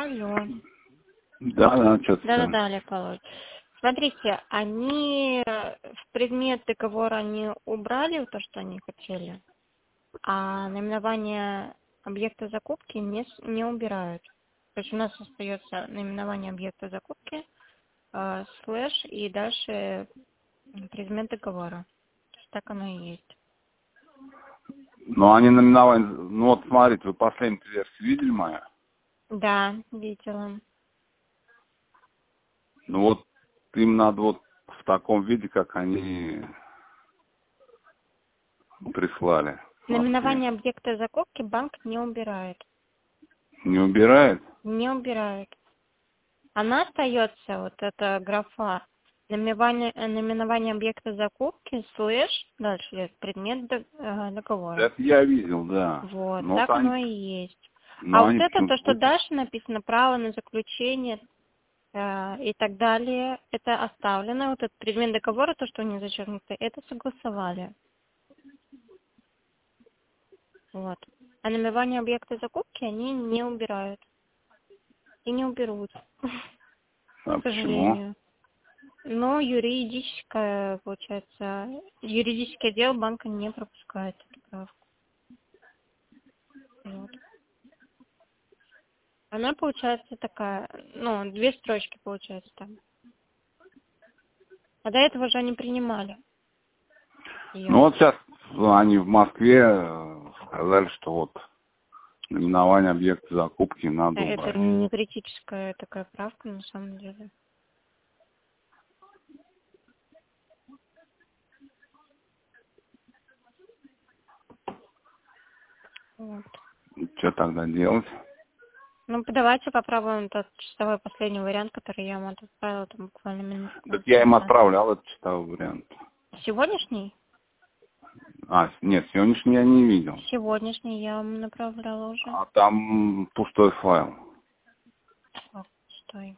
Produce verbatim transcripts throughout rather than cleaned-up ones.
Алло. Да, да, что-то. Да-да-да, Олег Павлович. Смотрите, они в предмет договора они убрали то, что они хотели, а наименование объекта закупки не, с- не убирают. То есть у нас остается наименование объекта закупки, э, слэш и дальше предмет договора. То есть так оно и есть. Ну, они номиновали, ну вот смотрите, вы последнюю версию видели мою? Да, видела. Ну вот им надо вот в таком виде, как они прислали в Москве. Наименование объекта закупки банк не убирает. Не убирает? Не убирает. Она остается, вот эта графа, наименование, э, наименование объекта закупки, слэш, дальше идет предмет дог- э, договора. Это я видел, да. Вот, Но вот так они, оно и есть. А но вот они это, то, почему-то что выкинули. дальше написано, право на заключение э, и так далее, это оставлено. Вот этот предмет договора, то, что у них зачеркнуто, это согласовали. Вот. А наименование объекта закупки они не убирают. И не уберут, А к почему? сожалению. Но юридическое, получается, юридический отдел банка не пропускает эту правку. Вот. Она получается такая, ну, две строчки получается там. А до этого же они принимали Ну ее. вот сейчас они в Москве э, сказали, что вот наименование объекта закупки надо Это убрать. не критическая такая правка на самом деле. Вот. Что тогда делать? Ну, давайте попробуем тот чистовой последний вариант, который я вам отправила там буквально минут Так пятнадцать я им назад. отправлял этот читал вариант. Сегодняшний? А, нет, сегодняшний я не видел. Сегодняшний я вам направляла уже. А там пустой файл. Так, стой.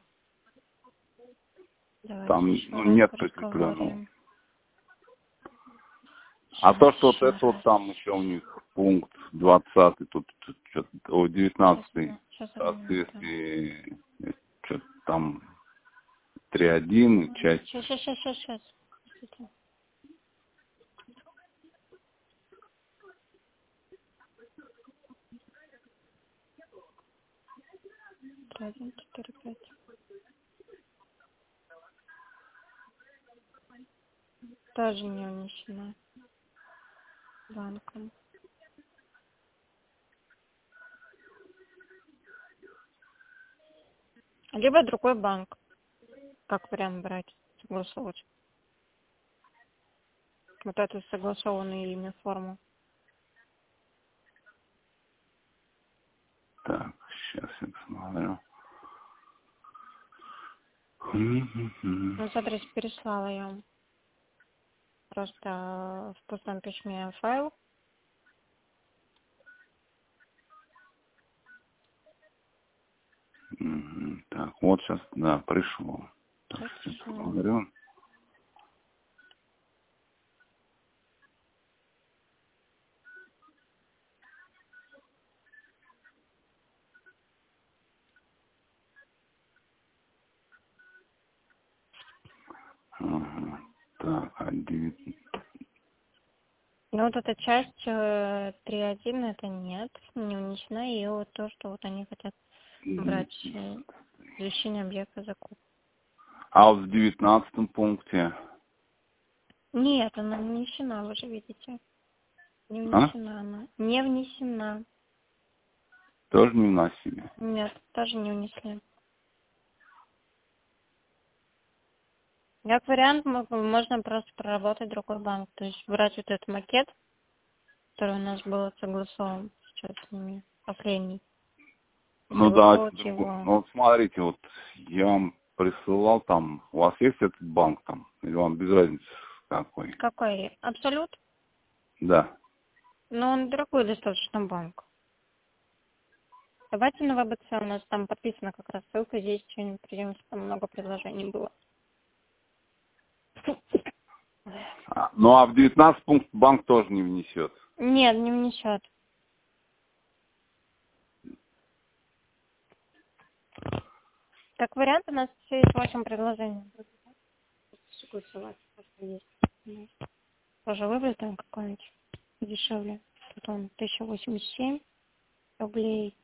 Давайте Там еще ну, раз нет прикрепленного. поразговариваем. А Сейчас, то, что вот еще это вот раз. там еще у них пункт двадцатый, тут что-то, о, Сейчас, девятнадцатый, одну, сейчас, в одну минуту. соответствии, что-то там три один и часть. Сейчас, сейчас, сейчас, сейчас, сейчас. Один, четыре, пять. Тоже не унесена банком. Либо другой банк. Как вариант брать, согласовывать. Вот эту согласованную ими форму. Так, сейчас я посмотрю. Ну, смотрите, переслала я вам просто э, в пустом письме файл. Мгм. Так, вот сейчас, да, пришло. Так, Так сейчас что посмотрю. Ага. Так, один. ну, вот эта часть э, три один это нет, не унесена, и вот то, что вот они хотят брать э, извещение объекта закупки. А вот в девятнадцатом пункте, Нет, она не внесена, вы же видите. Не а? внесена она. Не внесена. Тоже не вносили. Нет, тоже не внесли. Как вариант, мо- можно просто проработать другой банк. То есть брать вот этот макет, который у нас был согласован сейчас с ними, последний, и Ну да, это согласовывать другой. его. Ну вот смотрите, вот я вам присылал там, у вас есть этот банк там? Или вам без разницы какой? Какой? Абсолют? Да. Но он дорогой достаточно банк. Давайте на ВБЦ, у нас там подписана как раз ссылка, здесь что-нибудь придемте, там много предложений было. А, ну а в девятнадцатый пункт банк тоже не внесет. Нет, не внесет. Как вариант у нас есть восемь предложений. Согласоваться, что есть. Тоже выбрать там какой-нибудь дешевле. Тут он тысяча восемьдесят семь рублей,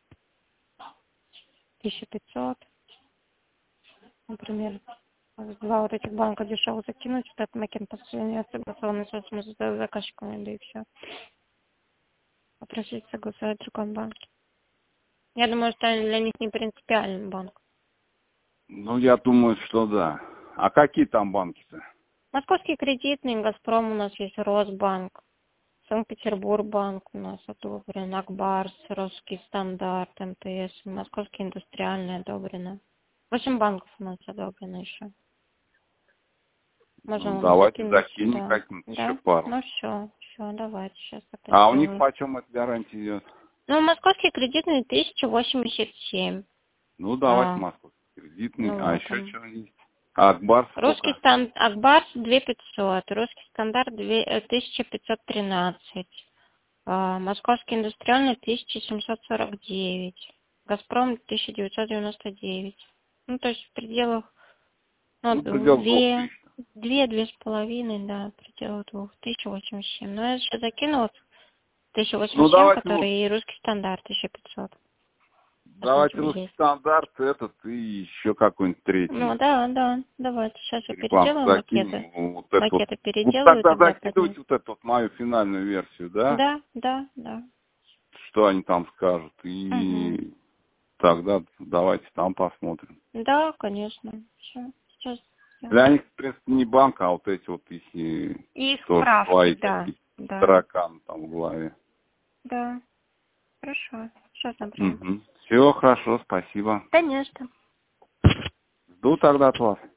тысяча пятьсот, например. Два вот этих банка дешево закинуть, вот этот Макен последний согласованный с заказчиком, да и все. Попросить согласовать в другом банке. Я думаю, что для них не принципиальный банк. Ну, я думаю, что да. А какие там банки-то? Московский кредитный, Газпром у нас есть, Росбанк, Санкт-Петербург банк у нас одобрен, Акбарс, Русский стандарт, МТС, Московский индустриальный одобрено. Восемь банков у нас одобрено еще. Можем Ну, вам давайте закинуть, закинем да. как-нибудь Да? еще пару. Ну все, все, давайте сейчас это А у них сделаем. почем эта гарантия идет? Ну, московский кредитный тысяча восемьдесят семь. Ну, давайте А, московский кредитный. ну А вот еще он. что есть? А Акбар Русский сколько? стандарт, Акбарс две тысячи пятьсот, русский стандарт тысяча пятьсот тринадцать, а, московский индустриальный тысяча семьсот сорок девять, Газпром тысяча девятьсот девяносто девять. Ну, то есть в пределах, ну, Ну, предел двух две, тысяч. две, две с половиной, да, в пределах двух, тысяча восемьдесят семь. Но я еще закинула тысяча Ну, восемьдесят семь, давайте, рус- который и русский стандарт тысяча пятьсот. давайте Посмотрим, русский есть. стандарт этот и еще какой-нибудь Ну третий. да, да, давайте. Сейчас я Перебанк переделаю макеты. закинем. Вот это вот. Макеты Ну, переделаю тогда тогда под них. закидывайте вот эту вот мою финальную версию, да? Да, да, да. Что они там скажут. Угу. И тогда давайте там посмотрим. Да, конечно. Все, сейчас Для сделаю. них, в принципе, не банк, а вот эти вот их и И их тоже справки, свои да, какие-то да, тараканы там в голове. да. Хорошо. Сейчас направим. Угу. Все хорошо, спасибо. Конечно. Жду тогда от вас.